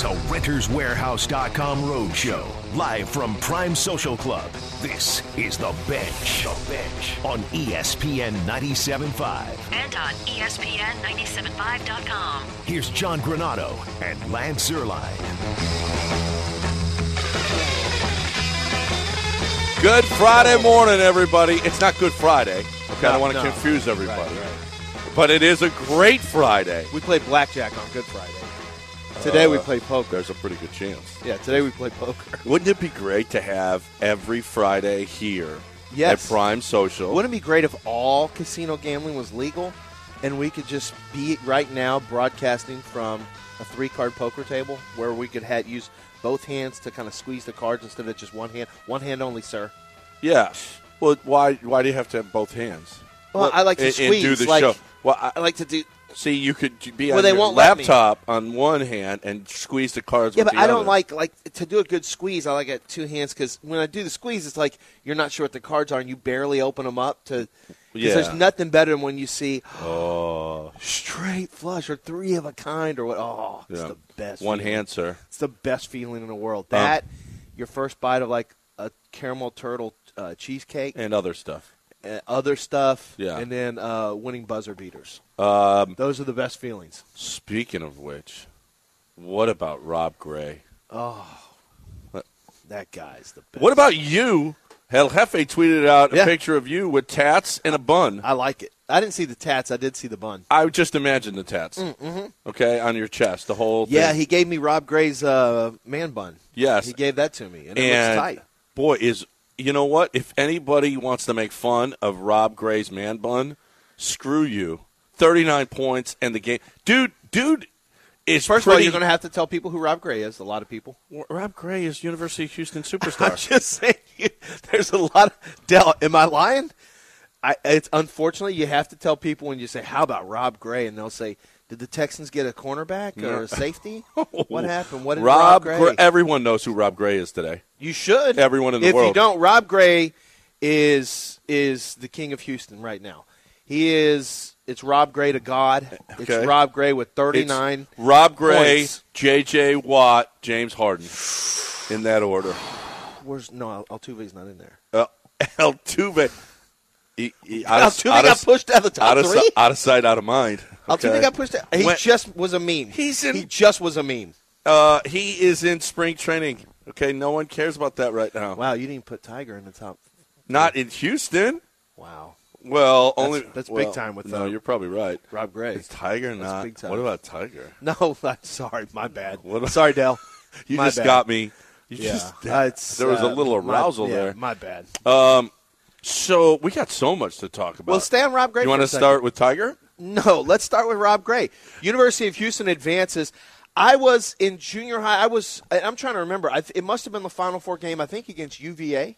is a RentersWarehouse.com roadshow, live from Prime Social Club. This is The Bench. The Bench on ESPN 97.5. And on ESPN975.com. Here's John Granado and Lance Zierlein. Good Friday morning, everybody. It's not Good Friday. Okay, I don't want to confuse everybody. Right. But it is a great Friday. We play blackjack on Good Friday. Today we play poker. There's a pretty good chance. Yeah, today we play poker. Wouldn't it be great to have every Friday here Yes. at Prime Social? Wouldn't it be great if all casino gambling was legal and we could just be right now broadcasting from a 3-card poker table where we could use both hands to kind of squeeze the cards instead of just one hand? One hand only, sir. Yeah. Well, why do you have to have both hands? Well, I like to squeeze. And do the like, show. Well, I like to do. See, you could be Well, on they your won't let me. laptop on one hand and squeeze the cards Yeah, with but the I other. don't like to do a good squeeze. I like it 2 hands because when I do the squeeze, it's like you're not sure what the cards are and you barely open them up to. Yeah. There's nothing better than when you see Oh, straight flush or 3 of a kind or what. Oh, it's yeah. the best. One feeling. hand, sir. It's the best feeling in the world. That your first bite of like a caramel turtle cheesecake And other stuff. other stuff, Yeah. and then winning buzzer beaters. Those are the best feelings. Speaking of which, what about Rob Gray? That guy's the best. What about you? El Jefe tweeted out a Yeah. picture of you with tats and a bun. I like it. I didn't see the tats. I did see the bun. I would just imagine the tats. Okay, on your chest, the whole thing. Yeah, he gave me Rob Gray's man bun. Yes. He gave that to me, and it And looks tight. boy, you know what? If anybody wants to make fun of Rob Gray's man bun, screw you. 39 points and the game. Dude is First of all, pretty- you're going to have to tell people who Rob Gray is. A lot of people. Rob Gray is University of Houston I'm superstar. just saying, there's a lot of Del. Am I lying? It's unfortunately you have to tell people when you say, "How about Rob Gray?" and they'll say, "Did the Texans get a cornerback or a safety? What happened? What did Rob Gray?" Everyone knows who Rob Gray is today. You should. Everyone in the if world. If you don't, Rob Gray is the king of Houston right now. He is. It's Rob Gray to God. It's Okay. Rob Gray with 39. It's Rob Gray, points. J.J. Watt, James Harden, in that order. Altuve's not in there. Altuve. Altuve got pushed out of the top three. Out of sight, out of mind. Altuve got pushed out. He just was a meme. He just was a meme. He is in spring training. Okay, no one cares about that right now. Wow, you didn't put Tiger in the top. Not in Houston. Wow. Well, That's big time with No, you're probably right. Rob Gray. Is Tiger not? big time. What about Tiger? No, I'm sorry. My bad. What- Sorry, Dell. You My just bad. got me. You Yeah. just, there was a little arousal there. My bad. So we got so much to talk about. Well, stay on Rob Gray. You want to start with Tiger? No, let's start with Rob Gray. University of Houston advances. I was in junior high. I'm trying to remember. It must have been the Final Four game, I think, against UVA.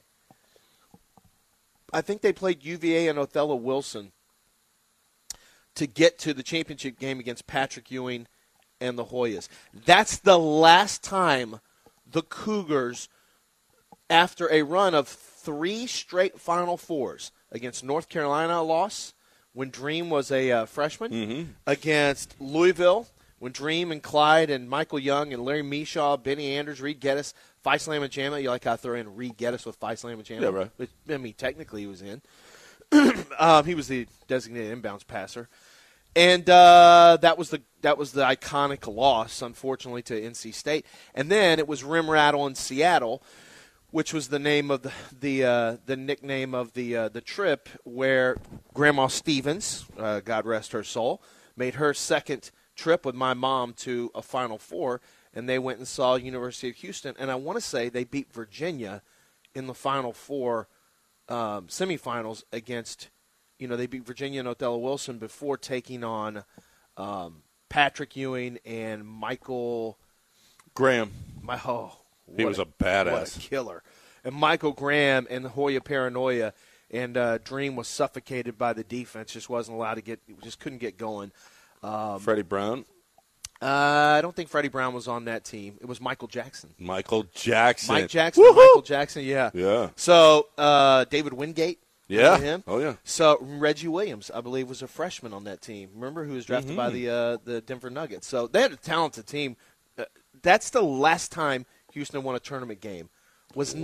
I think they played UVA and Othello Wilson to get to the championship game against Patrick Ewing and the Hoyas. That's the last time the Cougars, after a run of 3 straight Final Fours against North Carolina, a loss when Dream was a freshman, against Louisville when Dream and Clyde and Michael Young and Larry Mishaw, Benny Anders, Reed Geddes, Phi Slamma Jamma. You like how I throw in Reed Geddes with Phi Slamma Jamma? Yeah, right. Which, I mean, technically he was in. He was the designated inbounds passer. And that was the iconic loss, unfortunately, to NC State. And then it was Rim Rattle in Seattle, which was the name of the nickname of the trip, where Grandma Stevens, God rest her soul, made her second trip with my mom to a Final Four, and they went and saw University of Houston. And I want to say they beat Virginia in the Final Four semifinals against. They beat Virginia and Othello Wilson before taking on Patrick Ewing and Michael Graham. He was a badass. What a killer. And Michael Graham and Hoya Paranoia. And Dream was suffocated by the defense. Just wasn't allowed to just couldn't get going. Freddie Brown? I don't think Freddie Brown was on that team. It was Michael Jackson. Michael Jackson. Mike Jackson. Woo-hoo! Michael Jackson, yeah. Yeah. So David Wingate. Yeah. Him. Oh, yeah. So Reggie Williams, I believe, was a freshman on that team. Remember, who was drafted by the Denver Nuggets. So they had a talented team. That's the last time Houston won a tournament game. Was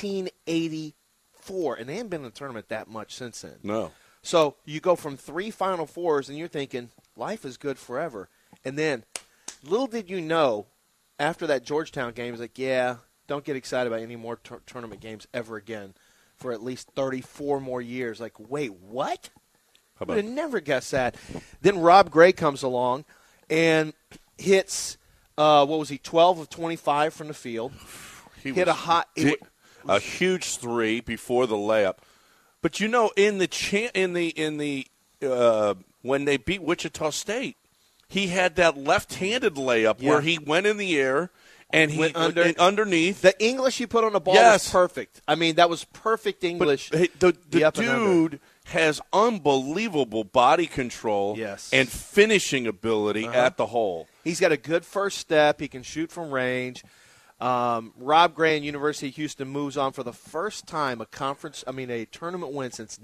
1984, and they haven't been in the tournament that much since then. No. So you go from 3 Final Fours, and you're thinking life is good forever. And then, little did you know, after that Georgetown game, it's like, yeah, don't get excited about any more tournament games ever again for at least 34 more years. Like, wait, what? I would have never guessed that. Then Rob Gray comes along and hits, 12 of 25 from the field. He hit a huge three before the layup. But in the when they beat Wichita State, he had that left-handed layup where he went in the air and he went underneath. The English he put on the ball was perfect. I mean, that was perfect English. But the dude has unbelievable body control and finishing ability at the hole. He's got a good first step. He can shoot from range. Rob Gray and University of Houston moves on for the first time a tournament win since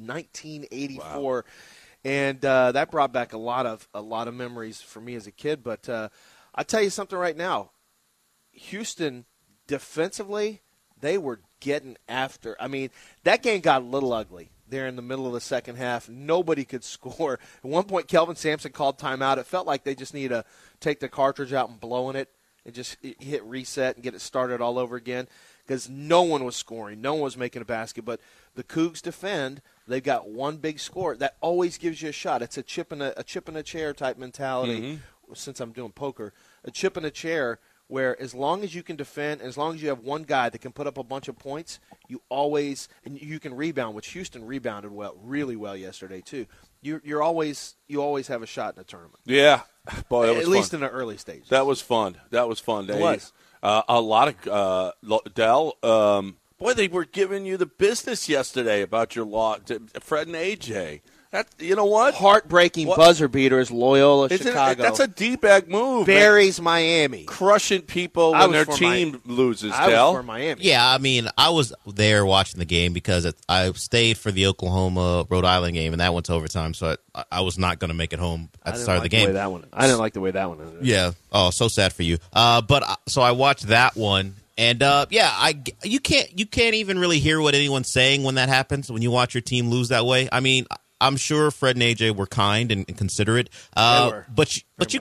1984. Wow. And that brought back a lot of memories for me as a kid. But I'll tell you something right now. Houston, defensively, they were getting after. I mean, that game got a little ugly there in the middle of the second half. Nobody could score. At one point, Kelvin Sampson called timeout. It felt like they just need to take the cartridge out and blow in it and just hit reset and get it started all over again because no one was scoring. No one was making a basket. But the Cougs defend. They've got one big score. That always gives you a shot. It's a chip in a chair type mentality. Mm-hmm. Since I'm doing poker, a chip in a chair where as long as you can defend, as long as you have one guy that can put up a bunch of points, you always – and you can rebound, which Houston rebounded really well yesterday too. You always have a shot in a tournament. Yeah. Boy, that was at fun. least in the early stages. That was fun. It was. A lot of Dell. Boy, they were giving you the business yesterday about your law, Fred and AJ. That, you know what? Heartbreaking buzzer beater is Loyola Chicago. That's a D-bag move. Buries Miami. Crushing people when their team loses, I Dell. was for Miami. Yeah, I mean, I was there watching the game because I stayed for the Oklahoma-Rhode Island game, and that went to overtime, so I was not going to make it home at the start of the game. I didn't like the way that one ended. Yeah. Oh, so sad for you. So I watched that one. And you can't even really hear what anyone's saying when that happens, when you watch your team lose that way. I mean, I'm sure Fred and AJ were kind and considerate. They were. But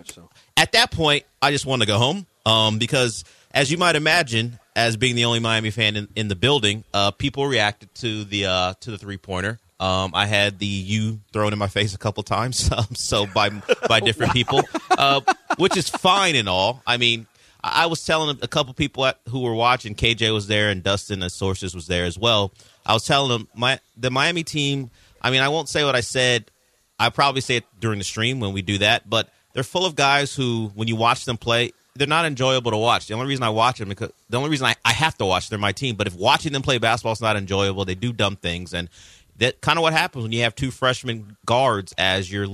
at that point, I just wanted to go home because, as you might imagine, as being the only Miami fan in the building, people reacted to the 3-pointer. I had the U thrown in my face a couple times, so by different people, which is fine and all. I mean, I was telling a couple people who were watching, KJ was there and Dustin as sources was there as well. I was telling them the Miami team, I mean, I won't say what I said. I probably say it during the stream when we do that, but they're full of guys who, when you watch them play, they're not enjoyable to watch. The only reason I watch them, because the only reason I have to watch, they're my team, but if watching them play basketball is not enjoyable, they do dumb things, and that kind of what happens when you have 2 freshman guards as your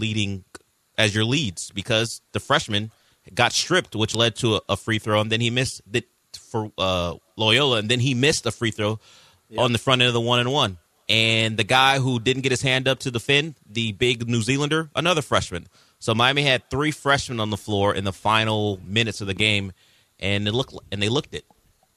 leads, because the freshmen got stripped, which led to a free throw, and then he missed it for Loyola, and then he missed a free throw on the front end of the 1-and-1. And the guy who didn't get his hand up to defend, the big New Zealander, another freshman. So Miami had 3 freshmen on the floor in the final minutes of the game, and they looked it.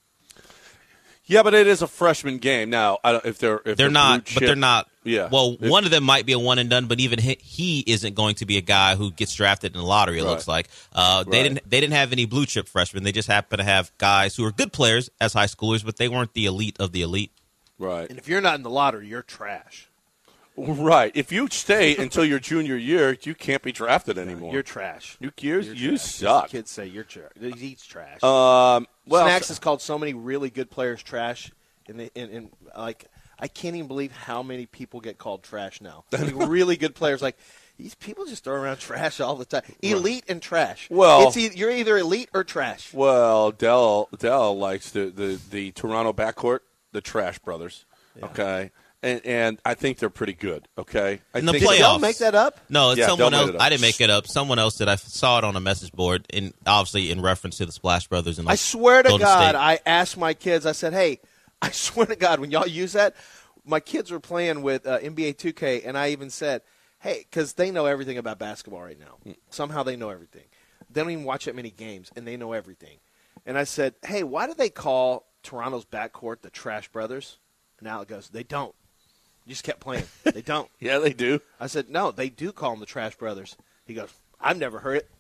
Yeah, but it is a freshman game now. If they're not, but they're not. Yeah. Well, one of them might be a one and done, but even he isn't going to be a guy who gets drafted in the lottery. It looks like they didn't have any blue chip freshmen. They just happen to have guys who are good players as high schoolers, but they weren't the elite of the elite. Right. And if you're not in the lottery, you're trash. Right. If you stay until your junior year, you can't be drafted anymore. You're trash. You suck. Kids say you're trash. He's trash. Snacks has called so many really good players trash, and I can't even believe how many people get called trash now. I mean, really good players, like these people just throw around trash all the time. Elite and trash. Well, you're either elite or trash. Well, Dell likes the Toronto backcourt, the Trash Brothers. Yeah. Okay. And I think they're pretty good, okay? In the playoffs. Did y'all make that up? No, it's someone else. I didn't make it up. Someone else did. I saw it on a message board, and obviously in reference to the Splash Brothers. And I swear to Golden God, State. I asked my kids, I said, hey, I swear to God, when y'all use that, my kids were playing with NBA 2K, and I even said, hey, because they know everything about basketball right now. Somehow they know everything. They don't even watch that many games, and they know everything. And I said, hey, why do they call Toronto's backcourt the Trash Brothers? And Alec goes, they don't. You just kept playing. They don't. Yeah, they do. I said, no, they do call them the Trash Brothers. He goes, I've never heard it.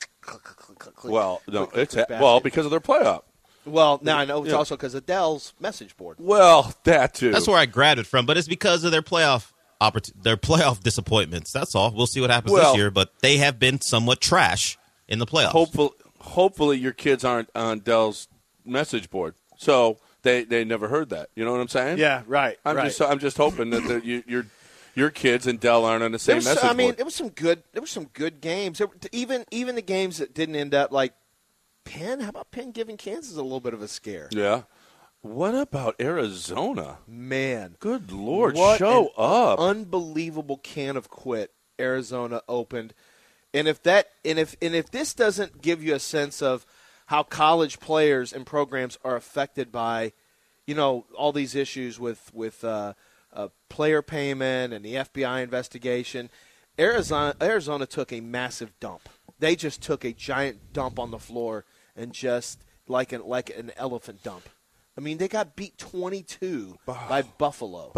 Well, no, Click, click, because of their playoff. Well, now I know it's also because of Dell's message board. Well, that too. That's where I grabbed it from, but it's because of their playoff disappointments. That's all. We'll see what happens this year, but they have been somewhat trash in the playoffs. Hopefully your kids aren't on Dell's message board, so they never heard that. You know what I'm saying? Yeah, right. I'm just hoping that your kids and Dell aren't on the same message board. I mean, there were some good games. Even the games that didn't end up like Penn. How about Penn giving Kansas a little bit of a scare? Yeah. What about Arizona? Man, good Lord, what show up! Unbelievable can of quit Arizona opened, and if this doesn't give you a sense of how college players and programs are affected by, all these issues with player payment and the FBI investigation, Arizona took a massive dump. They just took a giant dump on the floor and just like an elephant dump. I mean, they got beat 22 by Buffalo.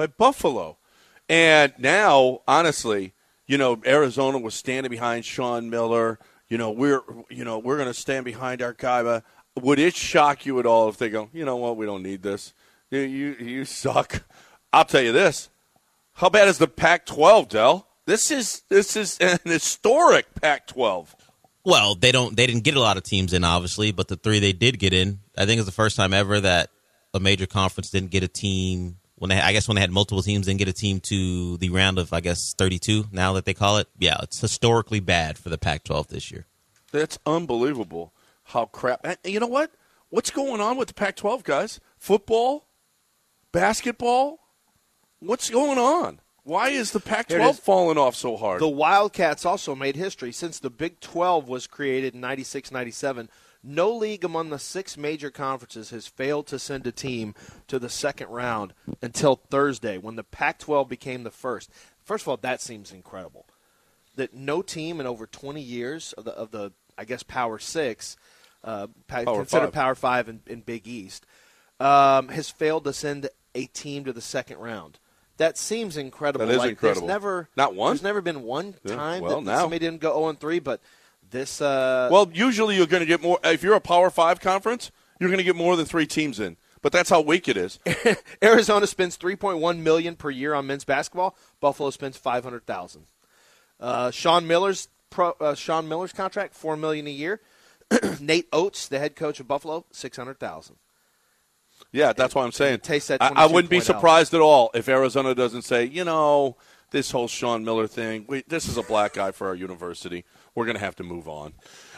And now, honestly, Arizona was standing behind Sean Miller. We're going to stand behind our guy. But would it shock you at all if they go, you know what, we don't need this? You suck. I'll tell you this. How bad is the Pac-12, Del? This is an historic Pac-12. Well, they didn't get a lot of teams in, obviously, but the three they did get in, I think it's the first time ever that a major conference didn't get a team when they had multiple teams, didn't get a team to the round of 32 now that they call it. Yeah, it's historically bad for the Pac-12 this year. That's unbelievable. How crap. And you know what? What's going on with the Pac-12, guys? Football? Basketball? What's going on? Why is the Pac-12 falling off so hard? The Wildcats also made history. Since the Big 12 was created in 96-97, no league among the 6 major conferences has failed to send a team to the second round until Thursday, when the Pac-12 became the first. First of all, that seems incredible. That no team in over 20 years of the Power 6, considered Power 5 in Big East, has failed to send a team to the second round. That seems incredible. That is incredible. Not one? There's never been one time that somebody didn't go 0-3, but this. Well, usually you're going to get more. If you're a Power 5 conference, you're going to get more than 3 teams in. But that's how weak it is. Arizona spends $3.1 million per year on men's basketball. Buffalo spends $500,000. Sean Miller's contract, $4 million a year. Nate Oates, the head coach of Buffalo, $600,000. Yeah, that's what I'm saying. I wouldn't be surprised at all if Arizona doesn't say, this whole Sean Miller thing, this is a black guy for our university. We're going to have to move on.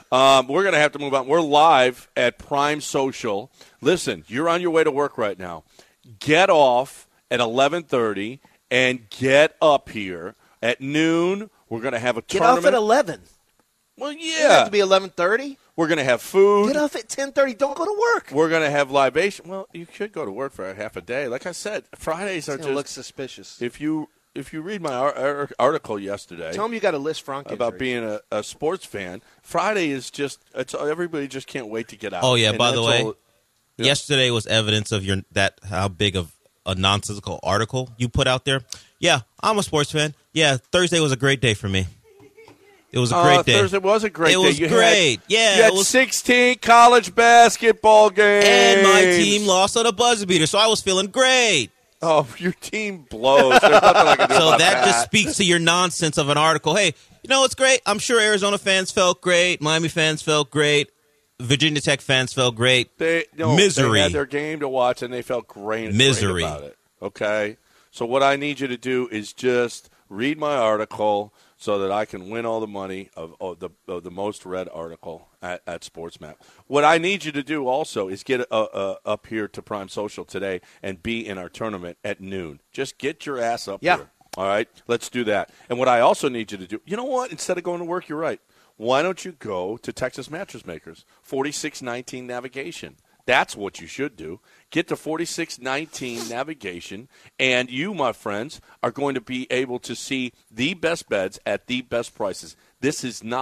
We're live at Prime Social. Listen, you're on your way to work right now. Get off at 11:30 and get up here at noon. We're going to have a tournament. Get off at 11. Well, yeah. It have to be 11:30. We're going to have food. Get off at 10:30. Don't go to work. We're going to have libation. Well, you should go to work for a half a day. Like I said, Fridays are just look suspicious. If you read my article yesterday, tell them you got a list Frank about being a sports fan. Friday is everybody just can't wait to get out. Oh yeah, by the way, yesterday was evidence of how big of a nonsensical article you put out there. Yeah, I'm a sports fan. Yeah, Thursday was a great day for me. It was a great day. Thursday was a great day. It was great. You had 16 college basketball games. And my team lost on a buzzer beater, so I was feeling great. Oh, your team blows. There's nothing I can do about that. So that just speaks to your nonsense of an article. Hey, it's great. I'm sure Arizona fans felt great. Miami fans felt great. Virginia Tech fans felt great. Misery. They had their game to watch, and they felt great about it. Okay? So what I need you to do is just read my article so that I can win all the money of the most read article at SportsMap. What I need you to do also is get up here to Prime Social today and be in our tournament at noon. Just get your ass up here. All right? Let's do that. And what I also need you to do, you know what? Instead of going to work, you're right. Why don't you go to Texas Mattress Makers, 4619 Navigation? That's what you should do. Get to 4619 Navigation, and you, my friends, are going to be able to see the best beds at the best prices. This is not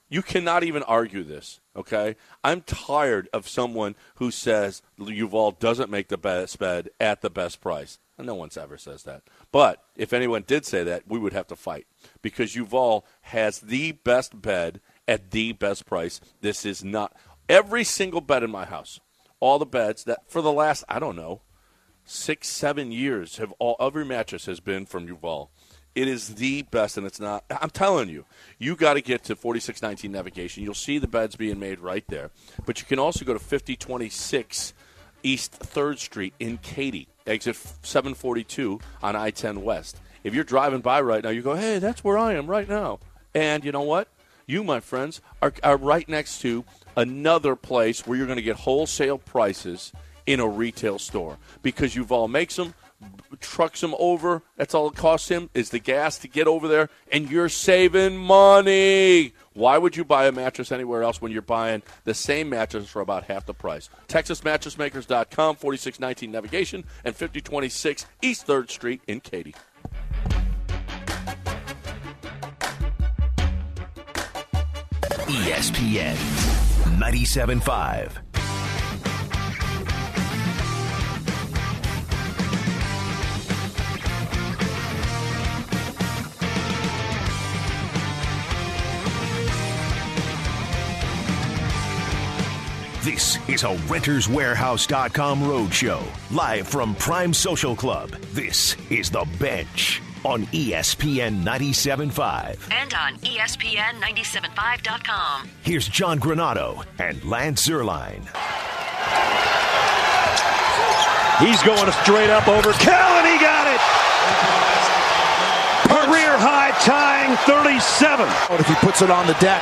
You cannot even argue this, okay? I'm tired of someone who says Yuval doesn't make the best bed at the best price. And no one's ever says that. But if anyone did say that, we would have to fight because Yuval has the best bed at the best price. This is not every single bed in my house. All the beds that for the last, 6-7 years every mattress has been from Yuval. It is the best, and it's not. I'm telling you, you got to get to 4619 Navigation. You'll see the beds being made right there. But you can also go to 5026 East 3rd Street in Katy, exit 742 on I-10 West. If you're driving by right now, you go, hey, that's where I am right now. And you know what? You, my friends, are right next to another place where you're going to get wholesale prices in a retail store because Yuval makes them, trucks them over. That's all it costs him is the gas to get over there, and you're saving money. Why would you buy a mattress anywhere else when you're buying the same mattress for about half the price? TexasMattressMakers.com, 4619 Navigation, and 5026 East 3rd Street in Katy. ESPN 97.5. This is a RentersWarehouse.com roadshow, live from Prime Social Club. This is The Bench on ESPN 97.5. And on ESPN975.com. Here's John Granado and Lance Zierlein. He's going straight up over Kell, and he got it! Career high tying 37. What if he puts it on the deck?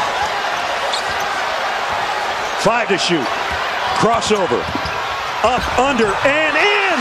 5 to shoot. Crossover. Up, under, and in!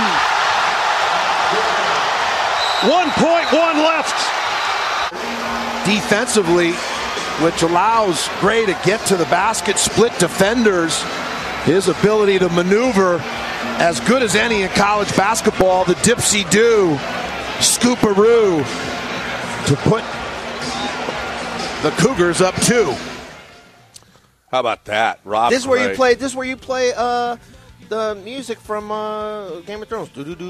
1.1 left. Defensively, which allows Gray to get to the basket, split defenders, his ability to maneuver as good as any in college basketball, the dipsy-do, scooparoo, to put the Cougars up 2. How about that, Rob? This is where you play. This is where you play the music from Game of Thrones.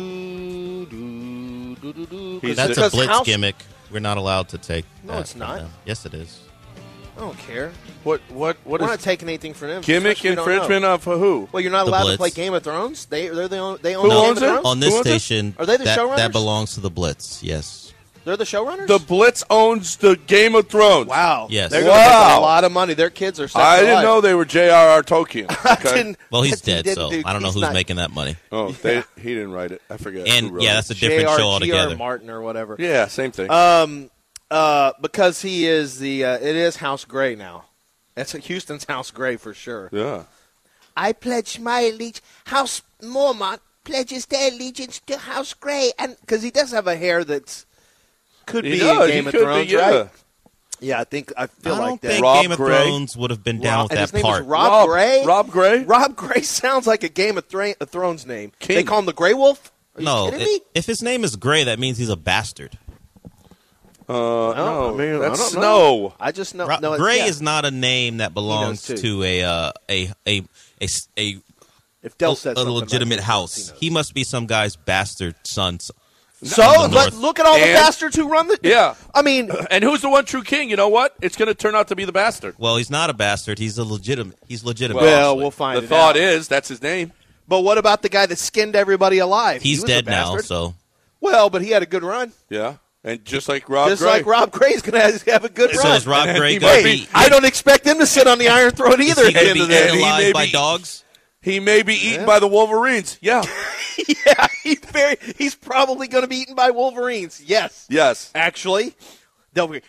That's a blitz gimmick. We're not allowed to take. No, it's not. Yes, it is. I don't care. What We're is not taking anything from them. gimmick infringement for who? Well, you're not The allowed Blitz. to play Game of Thrones. They own Who Game owns of it? Thrones. On this Who owns it? station, Are they the showrunners? that belongs to the Blitz. Yes. They're the showrunners. The Blitz owns the Game of Thrones. Wow. Yes. They're going to make a lot of money. Their kids are. Set I for didn't life. know they were J.R.R. Tolkien. Okay. Well, he's He dead, didn't so do- I don't know he's who's not- making that money. Oh, he didn't write it. I forget. who And wrote yeah, it. that's a different show altogether. Martin or whatever. Yeah, same thing. Because he is the. It is House Gray now. That's Houston's House Gray for sure. yeah. I pledge my allegiance. House Mormont pledges their allegiance to House Gray. And because he does have a hair that's could He be does. in Game He of could Thrones, be, yeah. right? Yeah, I feel I like don't that. think Rob Game of Gray. Thrones would have been down with and that his name part. is Rob Gray. Rob Gray? Rob Gray sounds like a Game of Thrones name. King. They call him the Grey Wolf. Are you No, kidding me? if his name is Gray, that means he's a bastard. No, I mean, I that's don't know. Snow. I just know. Gray No, yeah. is not a name that belongs too. to a If Del said something legitimate like house. knows. He must be some guy's bastard son. So, from the but north. look at all the And- bastards who run the. Yeah. I mean, And who's the one true king? You know what? It's going to turn out to be the bastard. Well, he's not a bastard. He's legitimate. well, we'll find The it thought out. is that's his name. But what about the guy that skinned everybody alive? He He's was a dead now. bastard. So Well, but he had a good run. Yeah. And just like Rob Just Gray. like Rob Gray's going to have a good so run. is Rob Gray He going to might be? be- I don't expect him to sit on the Iron Throne either. Is at he the going end to of be the eaten day. He may alive by be- dogs? He may be eaten by the Wolverines. Yeah. Yeah, he's probably going to be eaten by Wolverines. Yes. Yes. Actually, they'll be.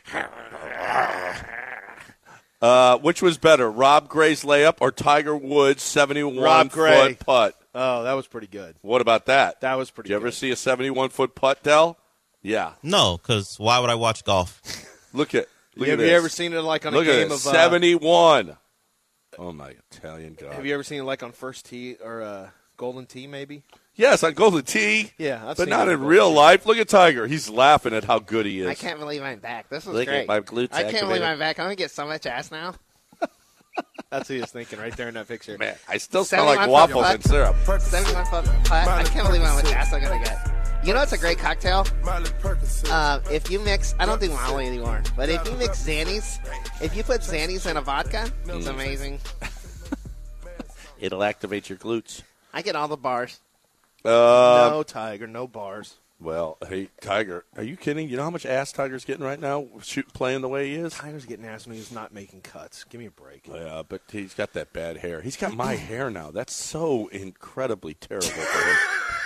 Which was better, Rob Gray's layup or Tiger Woods' 71-foot Rob Gray. putt? Oh, that was pretty good. What about that? That was pretty Did you ever good. see a 71-foot putt, Del? Yeah. No, because why would I watch golf? Look at Have this. you ever seen it like on Look a at game this. of 71. Oh, my Italian God. Have you ever seen it like on First Tee or Golden Tee maybe? Yes, on Golden Tee. Yeah, I've but seen not him in on real Golden Tee. life. Look at Tiger. He's laughing at how good he is. I can't believe I'm back. This is Look great. at my glutes I can't believe activated. I'm back. I'm going to get so much ass now. That's what he was thinking right there in that picture. Man, I still smell like 71 waffles foot and syrup. 71 foot putt. I can't believe how much ass I'm going to get. You know it's a great cocktail? If you mix, I don't do Molly anymore, but if you mix Xannies, if you put Xannies in a vodka, it's amazing. It'll activate your glutes. I get all the bars. No, Tiger, no bars. Well, hey, Tiger, are you kidding? You know how much ass Tiger's getting right now playing the way he is? Tiger's getting ass when he's not making cuts. Give me a break. Yeah, but he's got that bad hair. He's got my hair now. That's so incredibly terrible for him.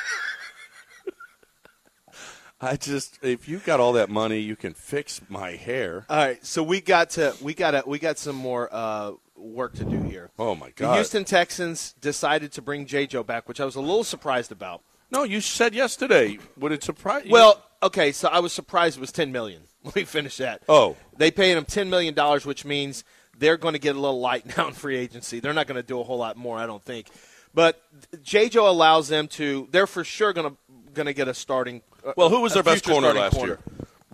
If you got all that money, you can fix my hair. All right, so we got some more work to do here. Oh my The God! Houston Texans decided to bring J-Joe back, which I was a little surprised about. No, you said yesterday. Would it surprise you? Well, okay, so I was surprised it was $10 million. Let me finish that. Oh. They paid him $10 million, which means they're going to get a little light now in free agency. They're not going to do a whole lot more, I don't think. But J-Joe allows them to – they're for sure going to get a starting well, who was their best corner starting last year?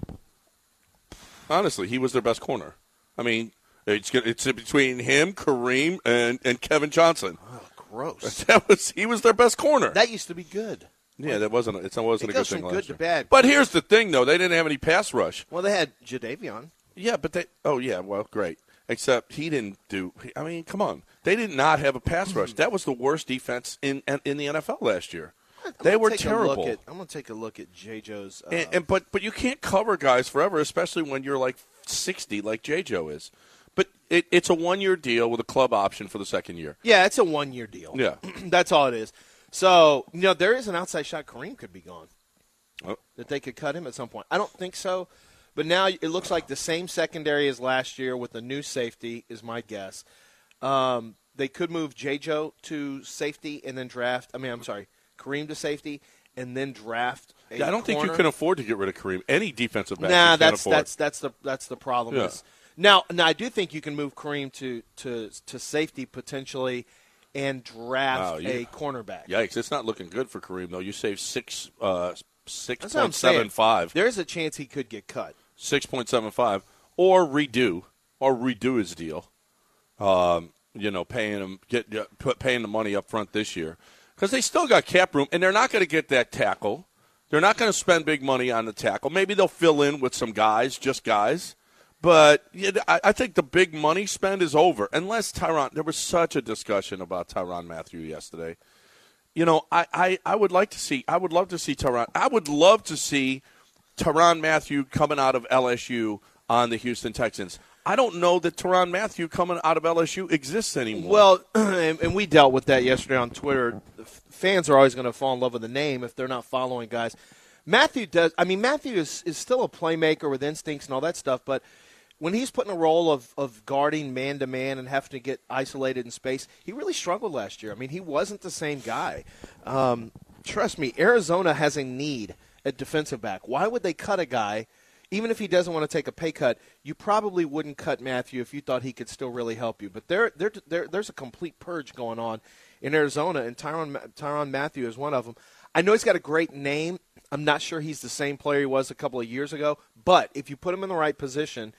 Honestly, he was their best corner. I mean, it's between him, Kareem, and Kevin Johnson. Oh, gross. He was their best corner. That used to be good. Yeah, that wasn't a good It thing goes from last good year. to bad. But here's the thing, though. They didn't have any pass rush. Well, they had Jadeveon. Yeah, but they – oh, yeah, well, great. Except he didn't do – I mean, come on. They did not have a pass rush. That was the worst defense in the NFL last year. They were terrible. I'm going to take a look at J-Joe's but you can't cover guys forever, especially when you're like 60 like J-Joe is. But it's a one-year deal with a club option for the second year. Yeah, it's a one-year deal. Yeah. That's all it is. So, there is an outside shot Kareem could be gone. Oh. That they could cut him at some point. I don't think so. But now it looks like the same secondary as last year with a new safety is my guess. They could move J-Joe to safety and then draft – Kareem to safety and then draft a I don't think you corner. can afford to get rid of Kareem. Any defensive back Nah, you can't afford. that's the problem. Yeah. Now I do think you can move Kareem to safety potentially and draft a cornerback. Yikes, it's not looking good for Kareem, though. You save That's what I'm saying. 6.75. There's a chance he could get cut. 6.75 or redo his deal. Paying him paying the money up front this year. Because they still got cap room, and they're not going to get that tackle. They're not going to spend big money on the tackle. Maybe they'll fill in with some guys, just guys. But I think the big money spend is over. Unless Tyrann – there was such a discussion about Tyrann Mathieu yesterday. I would like to see – I would love to see Tyrann – I would love to see Tyrann Mathieu coming out of LSU on the Houston Texans. I don't know that Tyrann Mathieu coming out of LSU exists anymore. Well, and we dealt with that yesterday on Twitter. Fans are always going to fall in love with the name if they're not following guys. Mathieu is still a playmaker with instincts and all that stuff, but when he's put in a role of guarding man-to-man and having to get isolated in space, he really struggled last year. I mean, he wasn't the same guy. Trust me, Arizona has a need at defensive back. Why would they cut a guy? Even if he doesn't want to take a pay cut, you probably wouldn't cut Mathieu if you thought he could still really help you. But there's a complete purge going on in Arizona, and Tyrann Mathieu is one of them. I know he's got a great name. I'm not sure he's the same player he was a couple of years ago. But if you put him in the right position,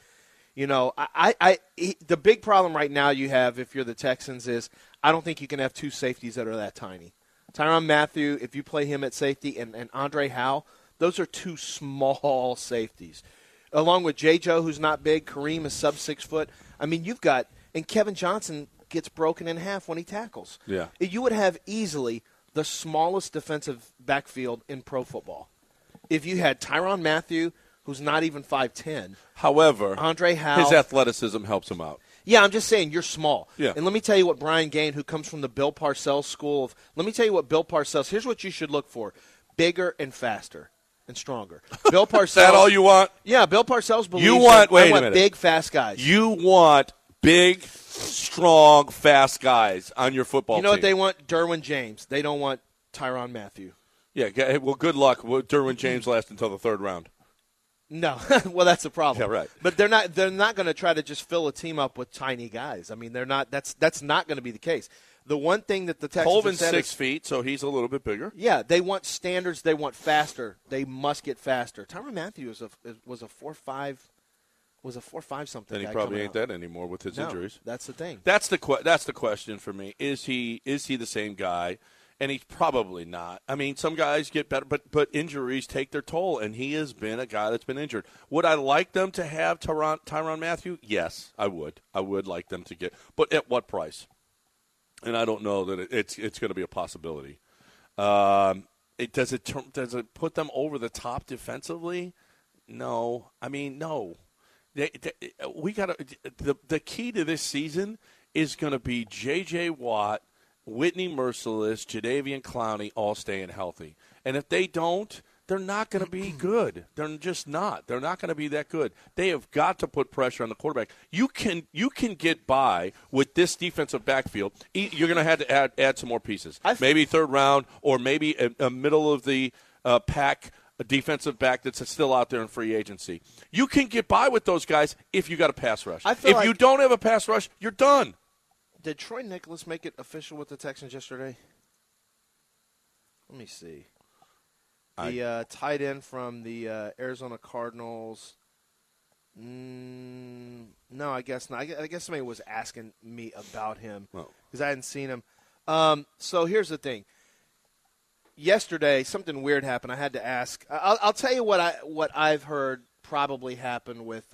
the big problem right now you have if you're the Texans is I don't think you can have two safeties that are that tiny. Tyrann Mathieu, if you play him at safety, and Andre Howe, those are two small safeties. Along with J-Joe, who's not big, Kareem is sub 6 foot. I mean, you've got – and Kevin Johnson gets broken in half when he tackles. Yeah. You would have easily the smallest defensive backfield in pro football. If you had Tyrann Mathieu, who's not even 5'10". However, Andre Howe. his athleticism helps him out. Yeah, I'm just saying you're small. Yeah. And let me tell you what Brian Gaine, who comes from the Bill Parcells school of – let me tell you what Bill Parcells – here's what you should look for. Bigger and faster. And stronger. Bill Parcells. Is that all you want? Yeah, Bill Parcells believes You want? that Wait I a want minute. big, fast guys. You want big, strong, fast guys on your football team. You know what they want? Derwin James. They don't want Tyrann Mathieu. Yeah, well, good luck. Derwin James lasts until the third round. No. Well, that's the problem. Yeah, right. But they're not going to try to just fill a team up with tiny guys. I mean, they're not. That's not going to be the case. The one thing that the Texans Colvin's have said 6 feet, so he's a little bit bigger. Yeah, they want standards. They want faster. They must get faster. Tyrann Mathieu was a 4.5. Was a 4.5 something. And he probably ain't that anymore with his injuries. That's the thing. That's the question for me. Is he the same guy? And he's probably not. I mean, some guys get better, but injuries take their toll, and he has been a guy that's been injured. Would I like them to have Tyrann Mathieu? Yes, I would. I would like them to get, but at what price? And I don't know that it's going to be a possibility. Does it put them over the top defensively? No. I mean, no. We got the key to this season is going to be J.J. Watt, Whitney Merciless, Jadeveon Clowney all staying healthy. And if they don't, they're not going to be good. They're just not. They're not going to be that good. They have got to put pressure on the quarterback. You can get by with this defensive backfield. You're going to have to add some more pieces. Maybe third round or maybe a middle of the pack a defensive back that's still out there in free agency. You can get by with those guys if you got a pass rush. If you don't have a pass rush, you're done. Did Troy Nicholas make it official with the Texans yesterday? Let me see. The tight end from the Arizona Cardinals. No, I guess not. I guess somebody was asking me about him because I hadn't seen him. So here's the thing. Yesterday, something weird happened. I had to ask. I'll tell you what I've heard probably happened with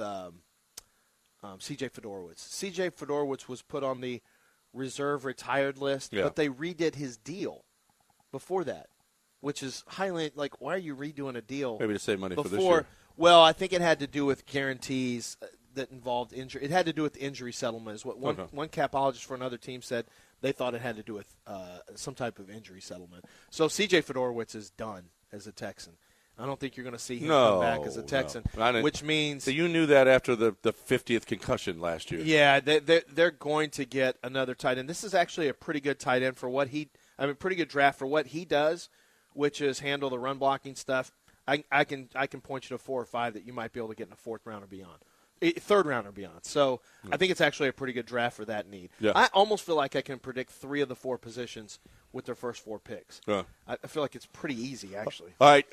C.J. Fedorowicz. C.J. Fedorowicz was put on the reserve retired list, but they redid his deal before that, which is highly like, why are you redoing a deal? Maybe to save money before, for this year. Well, I think it had to do with guarantees that involved injury. It had to do with injury settlement is what one capologist for another team said. They thought it had to do with some type of injury settlement. So C.J. Fedorowicz is done as a Texan. I don't think you're going to see him come back as a Texan, which means – So you knew that after the 50th concussion last year. Yeah, they're going to get another tight end. This is actually a pretty good tight end for what pretty good draft for what he does, which is handle the run blocking stuff. I can point you to 4 or 5 that you might be able to get in the 4th round or beyond. 3rd round or beyond. So I think it's actually a pretty good draft for that need. Yeah. I almost feel like I can predict 3 of the 4 positions with their first 4 picks. Yeah. I feel like it's pretty easy, actually. All right,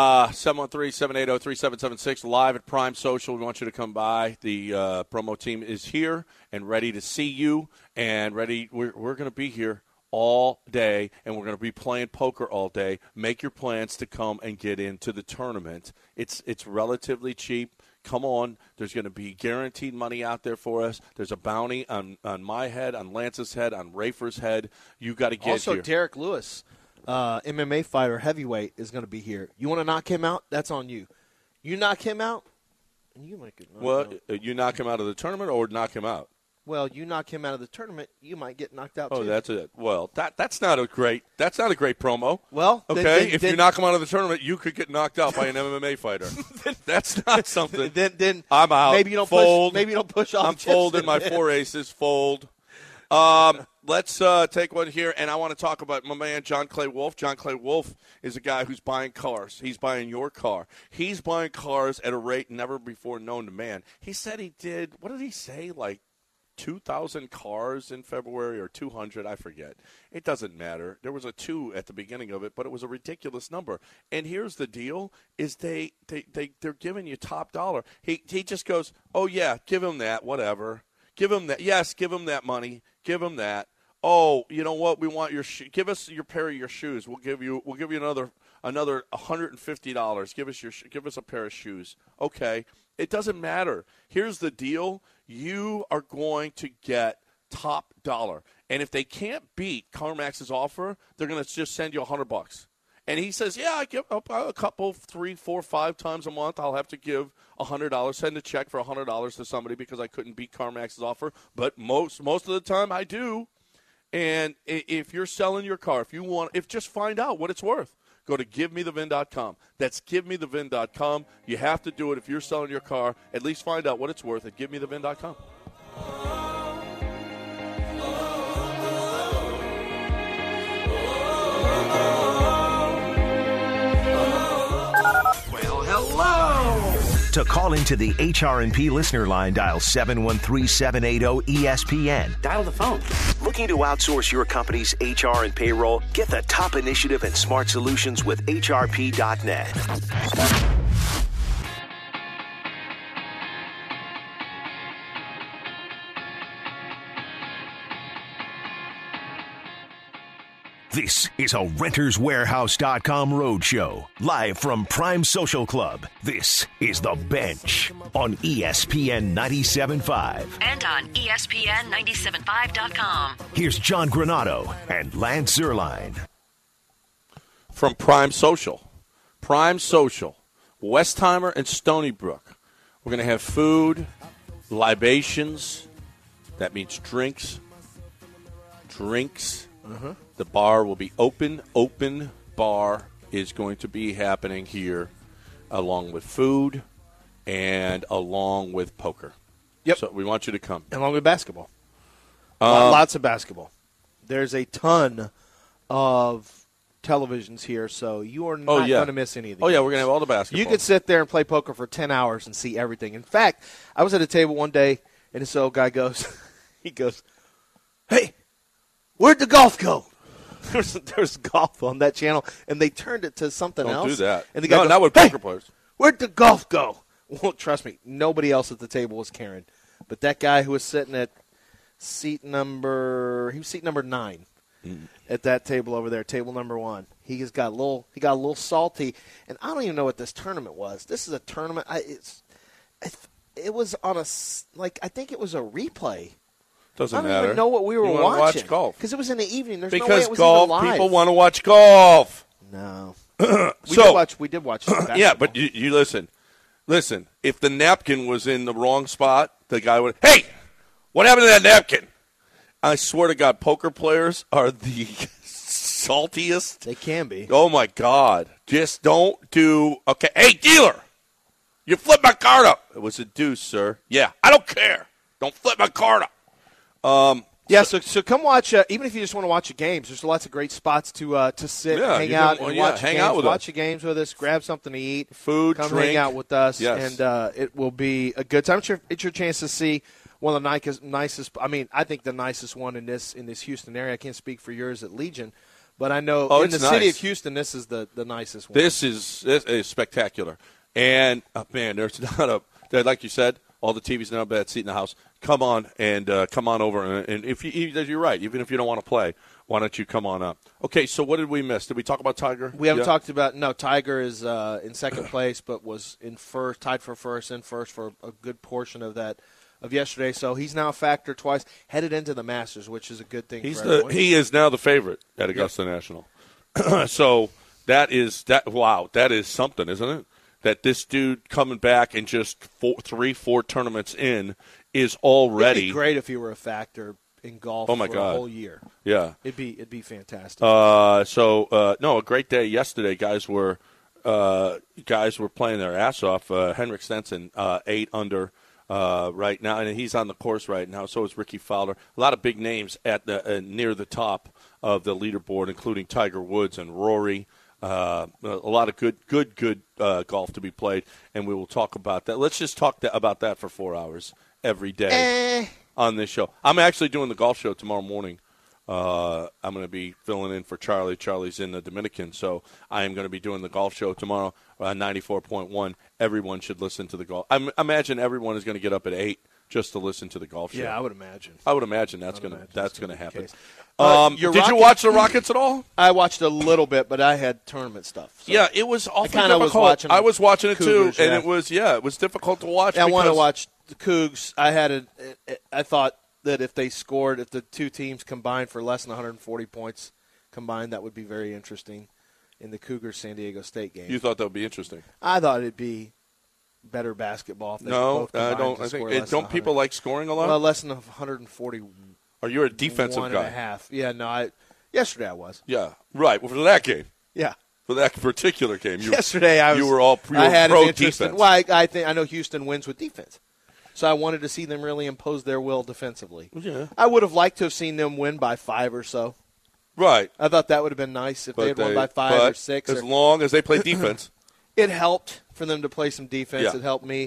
713-780-3776, live at Prime Social. We want you to come by. The promo team is here and ready to see you and ready. We're going to be here all day, and we're going to be playing poker all day. Make your plans to come and get into the tournament. It's relatively cheap. Come on. There's going to be guaranteed money out there for us. There's a bounty on my head, on Lance's head, on Rafer's head. You got to get also, here. Also, Derek Lewis, MMA fighter, heavyweight, is going to be here. You want to knock him out? That's on you. You knock him out, and you might get knocked out. You knock him out of the tournament or knock him out? Well, you knock him out of the tournament, you might get knocked out too. Oh, that's it. Well, that's not a great promo. Well, okay, if you knock him out of the tournament, you could get knocked out by an MMA fighter. That's not something. Then I'm out. Maybe you don't fold. push. Maybe you don't push off. I'm folding my 4 aces. Fold. Let's take one here, and I want to talk about my man John Clay Wolf. John Clay Wolf is a guy who's buying cars. He's buying your car. He's buying cars at a rate never before known to man. He said he did. What did he say? Like 2,000 cars in February or 200, I forget. It doesn't matter. There was a 2 at the beginning of it, but it was a ridiculous number. And here's the deal, is they're giving you top dollar. He just goes, oh, yeah, give him that, whatever. Give him that. Yes, give him that money. Give him that. Oh, you know what? We want your give us your pair of your shoes. We'll give you another $150. Give us a pair of shoes. Okay. It doesn't matter. Here's the deal. You are going to get top dollar. And if they can't beat CarMax's offer, they're going to just send you $100. And he says, yeah, I give up a couple, 3, 4, 5 times a month. I'll have to give $100, send a check for $100 to somebody because I couldn't beat CarMax's offer. But most of the time I do. And if you're selling your car, just find out what it's worth. Go to GiveMeTheVin.com. That's GiveMeTheVin.com. You have to do it if you're selling your car. At least find out what it's worth at GiveMeTheVin.com. Well, hello. To call into the HRP listener line, dial 713-780-ESPN. Dial the phone. Looking to outsource your company's HR and payroll? Get the top initiative and smart solutions with HRP.net. This is a RentersWarehouse.com roadshow, live from Prime Social Club. This is The Bench on ESPN 97.5. And on ESPN975.com. Here's John Granato and Lance Zierlein. From Prime Social. Prime Social. Westheimer and Stony Brook. We're going to have food, libations. That means drinks. The bar will be open. Open bar is going to be happening here along with food and along with poker. Yep. So we want you to come. Along with basketball. Lots of basketball. There's a ton of televisions here, so you are not going to miss any of these. Oh, yeah, we're going to have all the basketball. You could sit there and play poker for 10 hours and see everything. In fact, I was at a table one day, and this old guy goes, hey, where'd the golf go? There's golf on that channel, and they turned it to something else. Don't do that. And the guy goes, not with poker players. Where'd the golf go? Well, trust me, nobody else at the table was caring. But that guy who was sitting at seat number 9 at that table over there, table number 1. He got a little salty, and I don't even know what this tournament was. This is a tournament. It was on I think it was a replay. Doesn't matter. I don't even know what we were watching. Watch golf Because it was in the evening. There's because no way it was golf, even live. people want to watch golf. No. We did watch some basketball. Yeah, but you listen. Listen, if the napkin was in the wrong spot, the guy would, hey, what happened to that napkin? I swear to God, poker players are the saltiest. They can be. Oh, my God. Just don't do, okay, hey, dealer, you flipped my card up. It was a deuce, sir. Yeah, I don't care. Don't flip my card up. So come watch. Even if you just want to watch the games, there's lots of great spots to sit, hang out, and watch hang games. out with watch us. the games with us. Grab something to eat, food, come drink. hang out with us, Yes. and it will be a good time. It's your chance to see one of the nicest. I mean, I think the nicest one in this Houston area. I can't speak for yours at Legion, but I know in the city of Houston, this is the nicest one. This is spectacular, and man, there's not like you said. All the TVs now, bad seat in the house. Come on and come on over. And if you're right, even if you don't want to play, why don't you come on up? Okay, so what did we miss? Did we talk about Tiger? We haven't talked about Tiger is in second place, but was in first, tied for first for a good portion of yesterday. So he's now a factor twice, headed into the Masters, which is a good thing. He is now the favorite at Augusta National. So that is something, isn't it? That this dude coming back and just 4 tournaments in is already. It'd be great if he were a factor in golf for a whole year. Yeah, it'd be fantastic. A great day yesterday. Guys were playing their ass off. Henrik Stenson 8 under right now, and he's on the course right now. So is Ricky Fowler. A lot of big names at the near the top of the leaderboard, including Tiger Woods and Rory. A lot of good golf to be played, and we will talk about that. Let's just talk about that for 4 hours every day on this show. I'm actually doing the golf show tomorrow morning. I'm going to be filling in for Charlie. Charlie's in the Dominican, so I am going to be doing the golf show tomorrow on 94.1. Everyone should listen to the golf. I imagine everyone is going to get up at 8 just to listen to the golf show. Yeah, I would imagine. that's going to happen. Did you watch the Rockets at all? I watched a little bit, but I had tournament stuff. So. Yeah, it was awfully difficult. I was watching it Cougars, too, and it was difficult to watch. I want to watch the Cougs. I thought that if the two teams combined for less than 140 points combined, that would be very interesting in the Cougars San Diego State game. You thought that would be interesting? I thought it'd be better basketball. If I don't. I think don't people like scoring a lot? Well, less than 140. Are you a defensive guy? 1.5. Yeah, yesterday I was. Yeah, right. Well, for that game. Yeah. For that particular game. Yesterday I had pro an interest defense. I know Houston wins with defense. So I wanted to see them really impose their will defensively. Yeah. I would have liked to have seen them win by 5 or so. Right. I thought that would have been nice if they had won by 5 or 6. As long as they play defense. It helped for them to play some defense. Yeah. It helped me.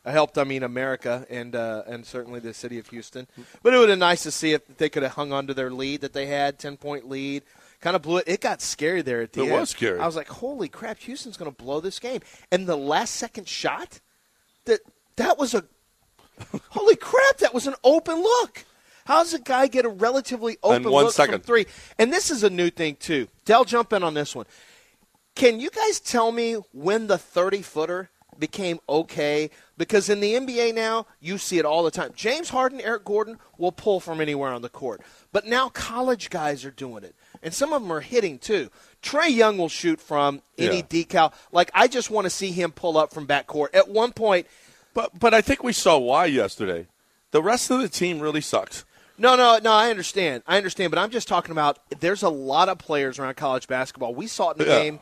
America and certainly the city of Houston. But it would have been nice to see if they could have hung on to their lead that they had, 10-point lead. Kind of blew it. It got scary there at the end. It was scary. I was like, holy crap, Houston's going to blow this game. And the last-second shot, that was a – holy crap, that was an open look. How does a guy get a relatively open look from three? And this is a new thing, too. Dell, jump in on this one. Can you guys tell me when the 30-footer became okay? Because in the NBA now, you see it all the time. James Harden, Eric Gordon will pull from anywhere on the court. But now college guys are doing it. And some of them are hitting, too. Trae Young will shoot from any decal. Like, I just want to see him pull up from backcourt. At one point. But I think we saw why yesterday. The rest of the team really sucks. No, I understand. But I'm just talking about there's a lot of players around college basketball. We saw it in the game.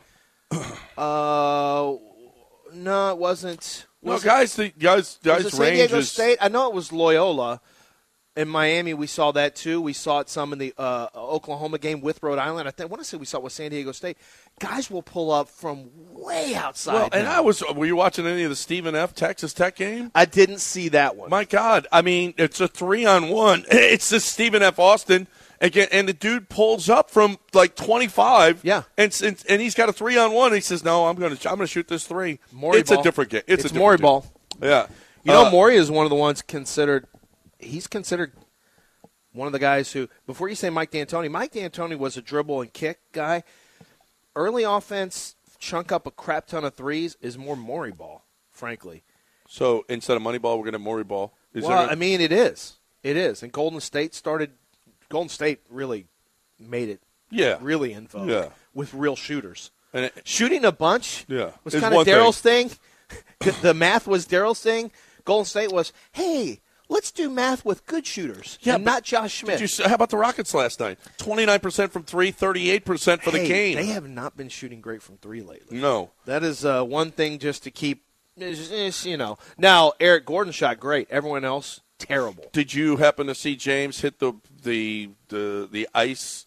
No, it wasn't. Guys was it San Diego State? I know it was Loyola. In Miami, we saw that too. We saw it some in the Oklahoma game with Rhode Island. I want to say we saw it with San Diego State. Guys will pull up from way outside. Well, and were you watching any of the Stephen F. Texas Tech game? I didn't see that one. My God. I mean, it's a 3-on-1. It's the Stephen F. Austin. Again, and the dude pulls up from like 25. Yeah. And he's got a 3-on-1. He says, no, I'm going to shoot this three. Morey it's ball. A different game. It's a different Morey game. ball. Yeah. You know, Morey is one of the ones considered – he's considered one of the guys who – before you say Mike D'Antoni was a dribble and kick guy. Early offense, chunk up a crap ton of threes is more Morey ball, frankly. So instead of money ball, we're going to have Morey ball? It is. It is. And Golden State really made it really in vogue with real shooters. And shooting a bunch was kind of Daryl's thing. The math was Daryl's thing. Golden State was, hey, let's do math with good shooters and not Josh Smith. How about the Rockets last night? 29% from three, 38% for the game. They have not been shooting great from three lately. No. That is one thing just to keep, Now, Eric Gordon shot great. Everyone else, terrible. Did you happen to see James hit the ice,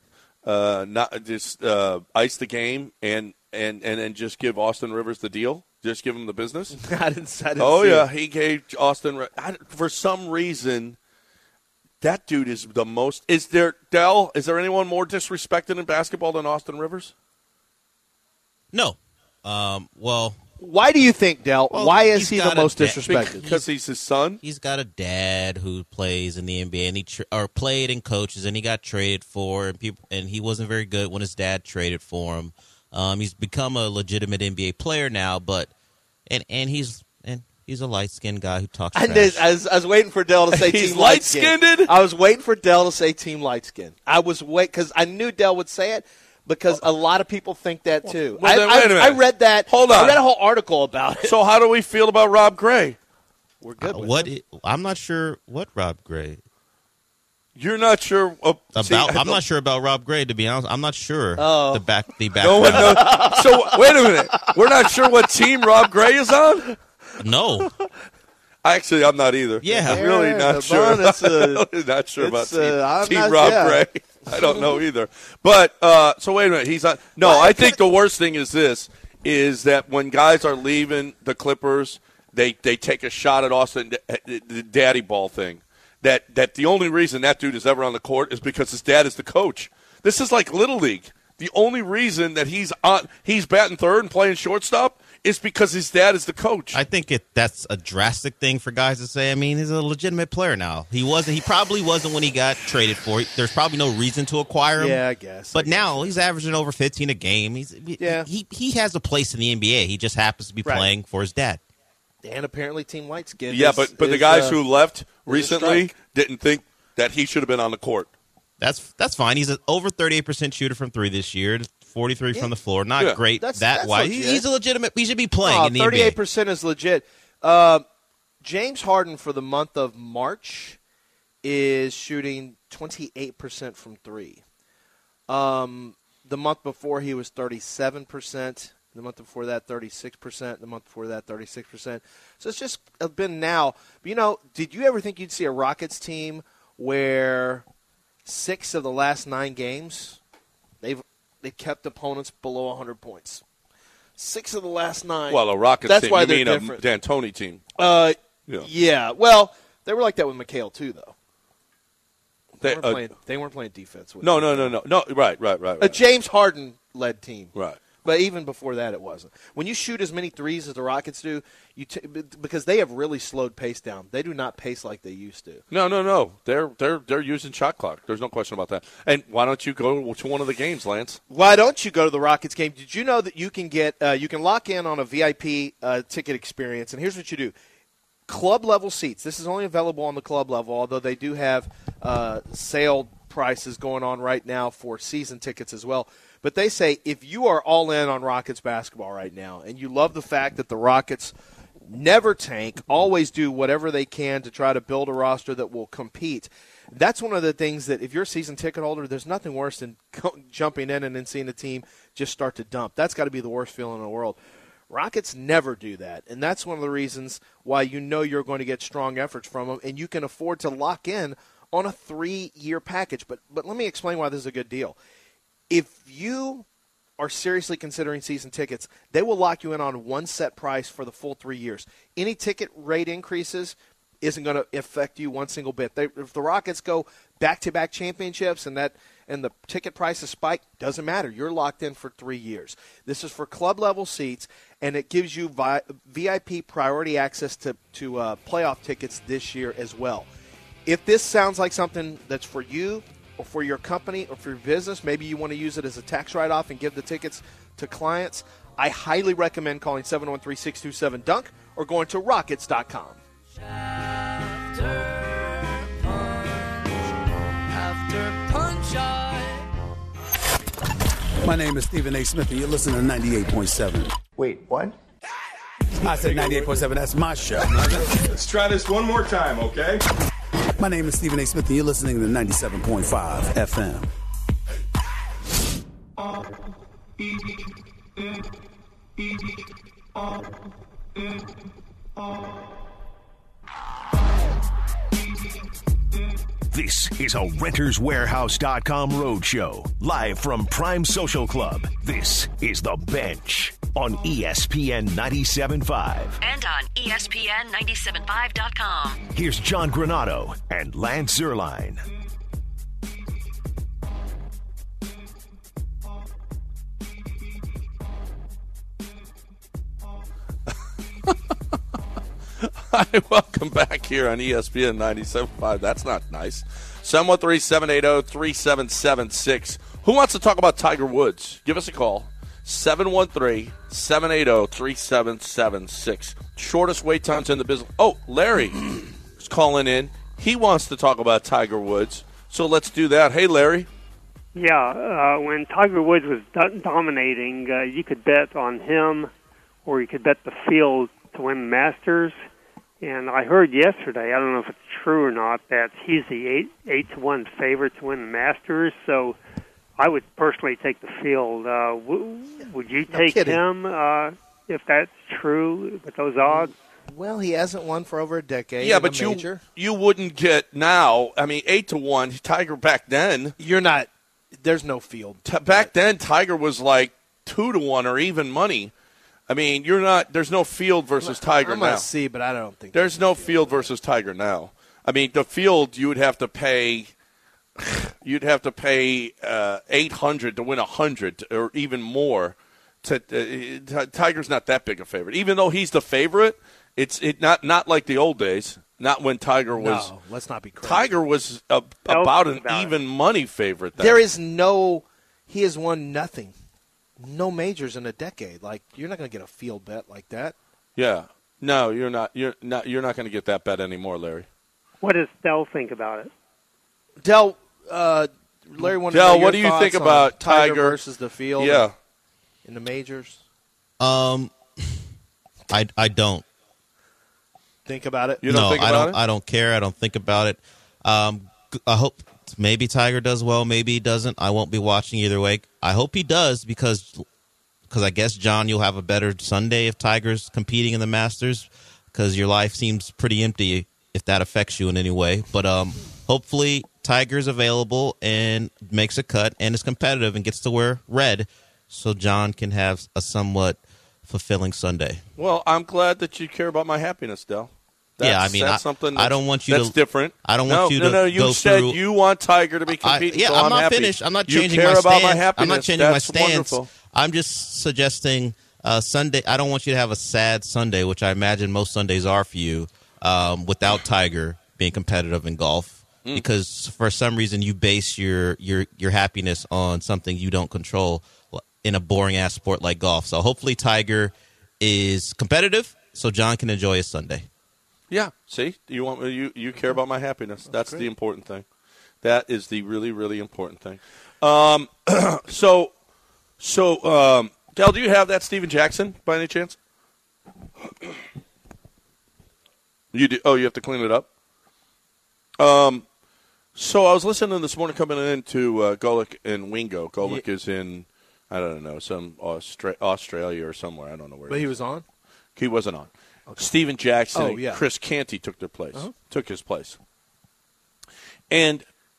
ice the game and just give Austin Rivers the deal? Just give him the business? I didn't see it. He gave Austin for some reason. That dude is the most. Is there anyone more disrespected in basketball than Austin Rivers? No. Well. Why do you think, Del? Why is he the most disrespected? Because he's his son? He's got a dad who plays in the NBA, and he played and coaches, and he got traded for, and he wasn't very good when his dad traded for him. He's become a legitimate NBA player now, but he's a light-skinned guy who talks trash. I was waiting for Del to say team light-skinned. I was waiting for Del to say team light-skinned. I was because I knew Del would say it. Because a lot of people think that too. Well, then, wait a minute. I read that. Hold on. I read a whole article about it. So how do we feel about Rob Gray? We're good with him. I'm not sure what Rob Gray. You're not sure about? I'm not sure about Rob Gray, to be honest. I'm not sure. Oh. The back. No one knows. So wait a minute. We're not sure what team Rob Gray is on? No. Actually, I'm not either. Yeah. I'm really not sure. I'm really not sure about team Rob Gray. I don't know either. But, so wait a minute. He's on. No, I think the worst thing is that when guys are leaving the Clippers, they take a shot at Austin, the daddy ball thing. That the only reason that dude is ever on the court is because his dad is the coach. This is like Little League. The only reason that he's batting third and playing shortstop is because his dad is the coach. I think that's a drastic thing for guys to say. I mean, he's a legitimate player now. He probably wasn't when he got traded for it. There's probably no reason to acquire him. Yeah, I guess. But now he's averaging over 15 a game. He has a place in the NBA. He just happens to be playing for his dad. And apparently Team Light Skin. Yeah, but the guys who left recently didn't think that he should have been on the court. That's fine. He's an over 38% shooter from three this year. 43 from the floor. Not great that's wide. He's a legitimate. He should be playing in the 38% NBA. 38% is legit. James Harden for the month of March is shooting 28% from three. The month before he was 37%. The month before that, 36%. The month before that, 36%. So it's just been now. But, did you ever think you'd see a Rockets team where 6 of the last 9 games they've kept opponents below 100 points? 6 of the last 9. Well, a Rockets That's team. why You they're mean different. a D'Antoni team. Yeah. Well, they were like that with McHale, too, though. They weren't playing defense with No. him. No, right. A James Harden-led team. Right. But even before that, it wasn't. When you shoot as many threes as the Rockets do, because they have really slowed pace down. They do not pace like they used to. No. They're using shot clock. There's no question about that. And why don't you go to one of the games, Lance? Why don't you go to the Rockets game? Did you know that you can get you can lock in on a VIP ticket experience? And here's what you do. Club level seats. This is only available on the club level, although they do have sale prices going on right now for season tickets as well. But they say if you are all in on Rockets basketball right now and you love the fact that the Rockets never tank, always do whatever they can to try to build a roster that will compete, that's one of the things that if you're a season ticket holder, there's nothing worse than jumping in and then seeing a team just start to dump. That's got to be the worst feeling in the world. Rockets never do that, and that's one of the reasons why you know you're going to get strong efforts from them, and you can afford to lock in on a 3-year package. But let me explain why this is a good deal. If you are seriously considering season tickets, they will lock you in on one set price for the full 3 years. Any ticket rate increases isn't going to affect you one single bit. If the Rockets go back-to-back championships and the ticket prices spike, doesn't matter. You're locked in for 3 years. This is for club-level seats, and it gives you VIP priority access to playoff tickets this year as well. If this sounds like something that's for you or for your company or for your business, maybe you want to use it as a tax write-off and give the tickets to clients, I highly recommend calling 713-627-DUNK or going to Rockets.com. My name is Stephen A. Smith, and you're listening to 98.7. Wait, what? I said 98.7. That's my show. Let's try this one more time, okay? My name is Stephen A. Smith, and you're listening to 97.5 FM. This is a RentersWarehouse.com roadshow, live from Prime Social Club. This is The Bench on ESPN 97.5. And on ESPN975.com. Here's John Granado and Lance Zierlein. Hi, welcome back here on ESPN 97.5. That's not nice. 713-780-3776. Who wants to talk about Tiger Woods? Give us a call. 713-780-3776. Shortest wait times in the business. Oh, Larry is calling in. He wants to talk about Tiger Woods. So let's do that. Hey, Larry. Yeah, when Tiger Woods was dominating, you could bet on him or you could bet the field to win the Masters. And I heard yesterday, I don't know if it's true or not, that he's the 8-1 favorite to win the Masters. So I would personally take the field. Would you take him if that's true with those odds? Well, he hasn't won for over a decade. Yeah, but you wouldn't get now. I mean, 8-1. Tiger back then. You're not. There's no field. Back then, Tiger was like 2-1 or even money. I mean, you're not. There's no field versus Tiger I'm now. gonna see, but I don't think there's no field versus Tiger now. I mean, the field you would have to pay. You'd have to pay $800 to win 100 or even more. Tiger's not that big a favorite, even though he's the favorite. It's not like the old days. Not when Tiger was. No, let's not be crazy. Tiger was about an even money favorite. There is no. He has won nothing. No majors in a decade. Like, you're not going to get a field bet like that. Yeah. No, you're not. You're not going to get that bet anymore, Larry. What does Dell think about it? Dell, Larry wanted Dell, to know what do your you think thoughts about on Tiger Tiger versus the field? Yeah. In the majors? I don't. Think about it? You don't think about it? I don't care. I don't think about it. I hope maybe Tiger does well, maybe he doesn't. I won't be watching either way. I hope he does because I guess, John, you'll have a better Sunday if Tiger's competing in the Masters because your life seems pretty empty if that affects you in any way. But hopefully Tiger's available and makes a cut and is competitive and gets to wear red so John can have a somewhat fulfilling Sunday. Well, I'm glad that you care about my happiness, Del. That's something. I don't want you. That's different. I don't want you to. No. You go said through, you want Tiger to be competing. Yeah, so I'm not happy. finished. I'm not you changing care my about stance. my happiness. I'm not changing That's my stance. Wonderful. I'm just suggesting Sunday. I don't want you to have a sad Sunday, which I imagine most Sundays are for you, without Tiger being competitive in golf, because for some reason you base your happiness on something you don't control in a boring ass sport like golf. So hopefully Tiger is competitive, so John can enjoy his Sunday. Yeah. See, you care about my happiness. That's the important thing. That is the really, really important thing. So, Del, do you have that Steven Jackson by any chance? You do. Oh, you have to clean it up. So I was listening this morning coming into Golick and Wingo. Golick is in, I don't know, some Australia or somewhere. I don't know where. But he was on? He wasn't on. Okay. Steven Jackson and Chris Canty took their place. Took his place. And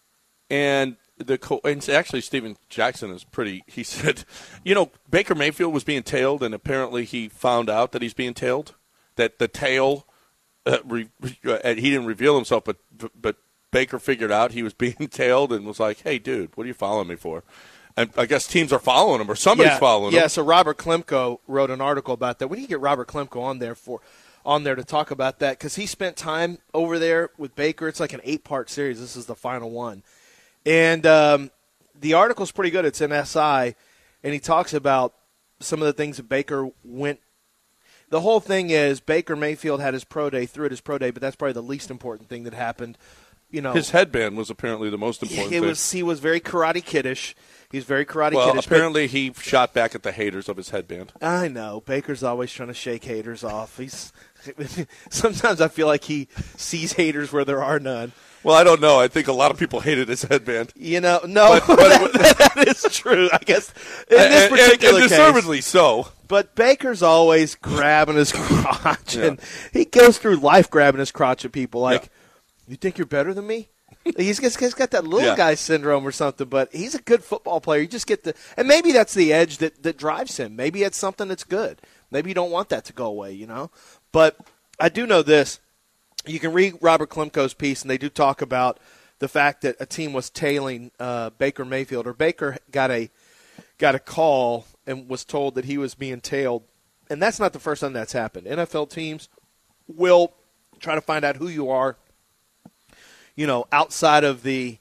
actually Steven Jackson is pretty. He said, Baker Mayfield was being tailed, and apparently he found out that he's being tailed. That the tail, he didn't reveal himself, but Baker figured out he was being tailed and was like, "Hey, dude, what are you following me for?" And I guess teams are following him, or somebody's following him. Yeah, so Robert Klemko wrote an article about that. We need to get Robert Klemko on there to talk about that, because he spent time over there with Baker. It's like an 8-part series. This is the final one. And the article's pretty good. It's in SI, and he talks about some of the things that Baker went. The whole thing is Baker Mayfield had his pro day, threw at his pro day, but that's probably the least important thing that happened. His headband was apparently the most important thing. He was very Karate Kiddish. He's very Karate Kiddish. Well, apparently he shot back at the haters of his headband. I know. Baker's always trying to shake haters off. Sometimes I feel like he sees haters where there are none. Well, I don't know. I think a lot of people hated his headband. No, that is true. I guess in this particular case, deservedly so. But Baker's always grabbing his crotch, and he goes through life grabbing his crotch at people like, "You think you're better than me?" He's got that little guy syndrome or something, but he's a good football player. You just get and maybe that's the edge that drives him. Maybe it's something that's good. Maybe you don't want that to go away, But I do know this. You can read Robert Klemko's piece, and they do talk about the fact that a team was tailing Baker Mayfield, or Baker got a call and was told that he was being tailed. And that's not the first time that's happened. NFL teams will try to find out who you are, outside of the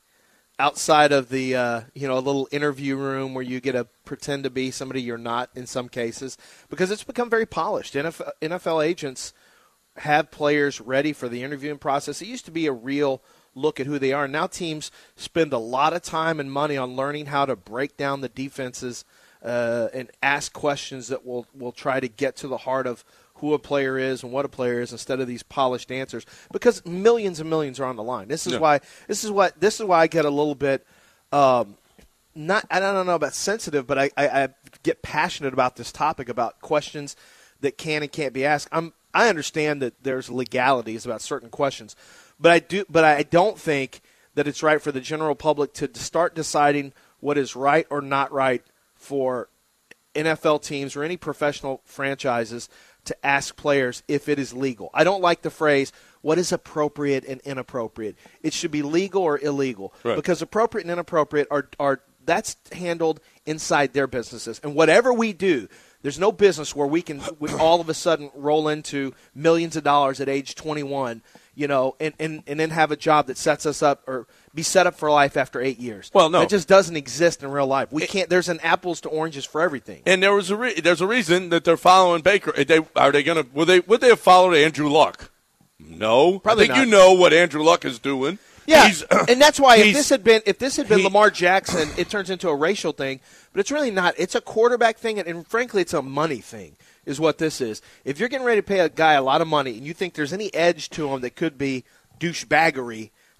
a little interview room where you get to pretend to be somebody you're not in some cases, because it's become very polished. NFL agents have players ready for the interviewing process. It used to be a real look at who they are. Now teams spend a lot of time and money on learning how to break down the defenses and ask questions that will try to get to the heart of who a player is and what a player is, instead of these polished answers, because millions and millions are on the line. This is why I get a little bit I don't know about sensitive, but I get passionate about this topic, about questions that can and can't be asked. I understand that there's legalities about certain questions, but I don't think that it's right for the general public to start deciding what is right or not right for NFL teams or any professional franchises to ask players if it is legal. I don't like the phrase, what is appropriate and inappropriate. It should be legal or illegal, because appropriate and inappropriate are that's handled inside their businesses. And whatever we do, there's no business where we all of a sudden roll into millions of dollars at age 21, and then have a job that sets us up or be set up for life after 8 years. Well, no. It just doesn't exist in real life. We can't. There's an apples to oranges for everything. And there's a reason that they're following Baker. Would they have followed Andrew Luck? No. Probably I think not. You know what Andrew Luck is doing. Yeah, and that's why if this had been Lamar Jackson, it turns into a racial thing. But it's really not. It's a quarterback thing, and frankly, it's a money thing is what this is. If you're getting ready to pay a guy a lot of money and you think there's any edge to him that could be douchebaggery /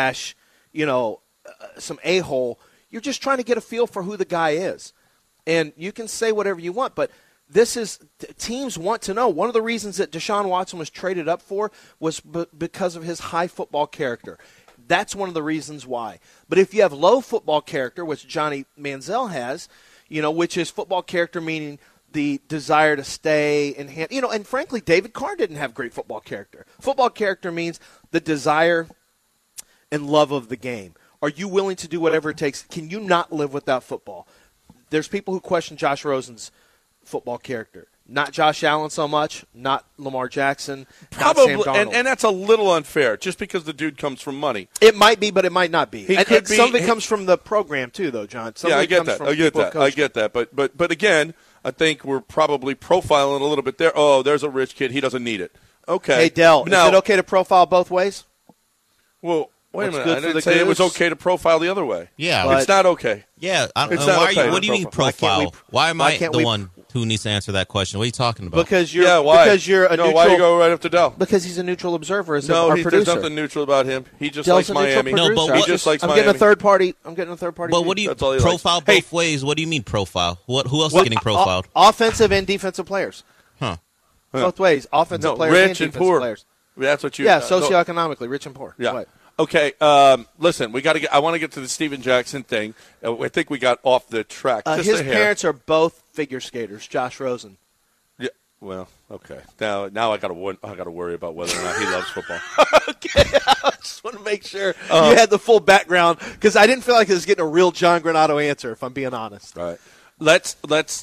some a-hole, you're just trying to get a feel for who the guy is. And you can say whatever you want, but teams want to know. One of the reasons that Deshaun Watson was traded up for was because of his high football character. That's one of the reasons why. But if you have low football character, which Johnny Manziel has, which is football character meaning the desire to stay and and frankly, David Carr didn't have great football character. Football character means the desire and love of the game. Are you willing to do whatever it takes? Can you not live without football? There's people who question Josh Rosen's football character. Not Josh Allen so much, not Lamar Jackson, Probably, not Sam Darnold. and that's a little unfair, just because the dude comes from money. It might be, but it might not be. He And could be- some of it comes from the program too, though, John. Some of I it get comes that. from I get people that. coaching. I get that. But again, I think we're probably profiling a little bit there. Oh, there's a rich kid. He doesn't need it. Okay. Hey, Dell, Now, is it okay to profile both ways? Well, wait a What's minute. good I for didn't the say it was goose? okay to profile the other way. Yeah. It's not okay. Yeah, It's not okay. what do you mean Why can't profile? we- Why am why I can't the we- one who needs to answer that question? What are you talking about? Because you're why? because you're a no, neutral. why you go right up to Dell? Because he's a neutral observer as No, our there's producer. nothing neutral about him. He just Dell's likes a neutral Miami. No, but producer. what- He just likes I'm Miami. getting a third party. But what do you That's all he likes. profile Hey. both ways? What do you mean profile? Who else is getting profiled? Offensive and defensive players. Huh. Both ways. Offensive No, players rich and and defensive poor. players. That's what you. Yeah, go- socioeconomically, rich and poor. Yeah. Right. Okay. Listen, we got to get. I want to get to the Steven Jackson thing. I think we got off the track. Just His a hair. parents are both figure skaters. Josh Rosen. Yeah. Well, okay. Now I got to worry about whether or not he loves football. Okay, I just want to make sure you had the full background because I didn't feel like I was getting a real John Granado answer. If I'm being honest, All right. Let's.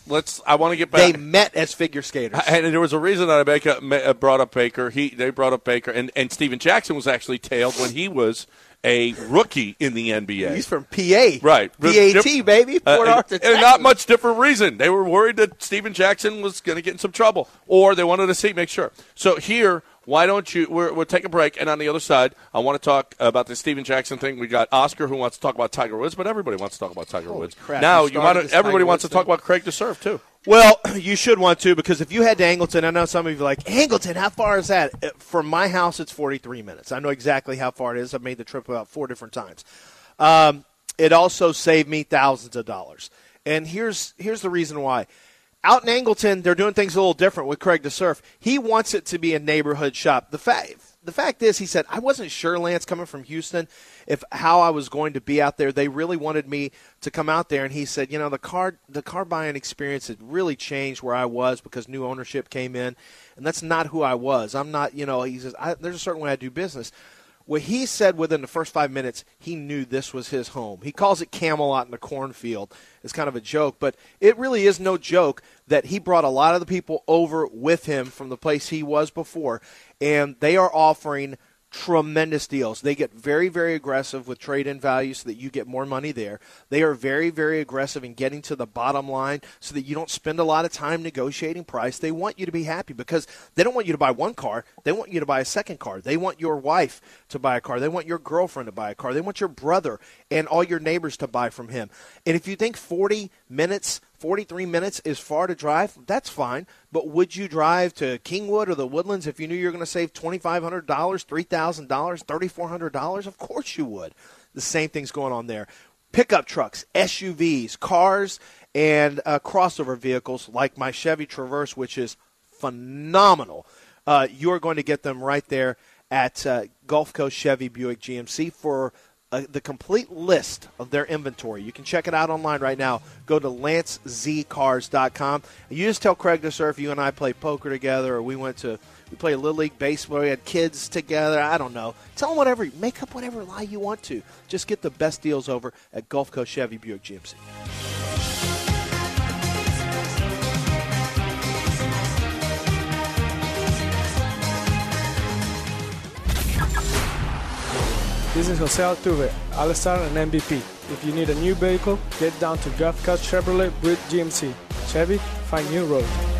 I want to get back. they met as figure skaters. And there was a reason that I brought up Baker. They brought up Baker, and Steven Jackson was actually tailed when he was a rookie in the NBA. He's from PA, Right. PAT, baby, Port Arthur. And not much different reason. They were worried that Steven Jackson was going to get in some trouble, or they wanted to make sure. So here, why don't you? We'll take a break, and on the other side, I want to talk about the Steven Jackson thing. We got Oscar who wants to talk about Tiger Woods, but everybody wants to talk about Tiger Woods. crap, Now you started this everybody Tiger wants to Woods talk thing. about Craig DeServe too. Well, you should want to because if you head to Angleton, I know some of you are like, Angleton, how far is that? From my house, it's 43 minutes. I know exactly how far it is. I've made the trip about 4 different times. It also saved me thousands of dollars. And here's the reason why. Out in Angleton, they're doing things a little different with Craig DeServe. He wants it to be a neighborhood shop. The fact is, he said, I wasn't sure, Lance, coming from Houston, how I was going to be out there. They really wanted me to come out there, and he said, the car buying experience had really changed where I was because new ownership came in, and that's not who I was. I'm not, he says, there's a certain way I do business. Well, he said within the first 5 minutes, he knew this was his home. He calls it Camelot in the cornfield. It's kind of a joke, but it really is no joke that he brought a lot of the people over with him from the place he was before, and they are offering tremendous deals. They get very, very aggressive with trade-in value so that you get more money there. They are very, very aggressive in getting to the bottom line so that you don't spend a lot of time negotiating price. They want you to be happy because they don't want you to buy one car. They want you to buy a second car. They want your wife to buy a car. They want your girlfriend to buy a car. They want your brother and all your neighbors to buy from him. And if you think 43 minutes is far to drive, that's fine. But would you drive to Kingwood or the Woodlands if you knew you were going to save $2,500, $3,000, $3,400? Of course you would. The same thing's going on there. Pickup trucks, SUVs, cars, and crossover vehicles like my Chevy Traverse, which is phenomenal. You are going to get them right there at Gulf Coast Chevy Buick GMC for the complete list of their inventory. You can check it out online right now. Go to lancezcars.com. You just tell Craig DeServe you and I play poker together, or we play Little League Baseball, we had kids together, I don't know. Tell them whatever, make up whatever lie you want to. Just get the best deals over at Gulf Coast Chevy Buick GMC. This is Jose Altuve, All-Star and MVP. If you need a new vehicle, get down to Gulf Coast Chevrolet with GMC. Chevy, find new road.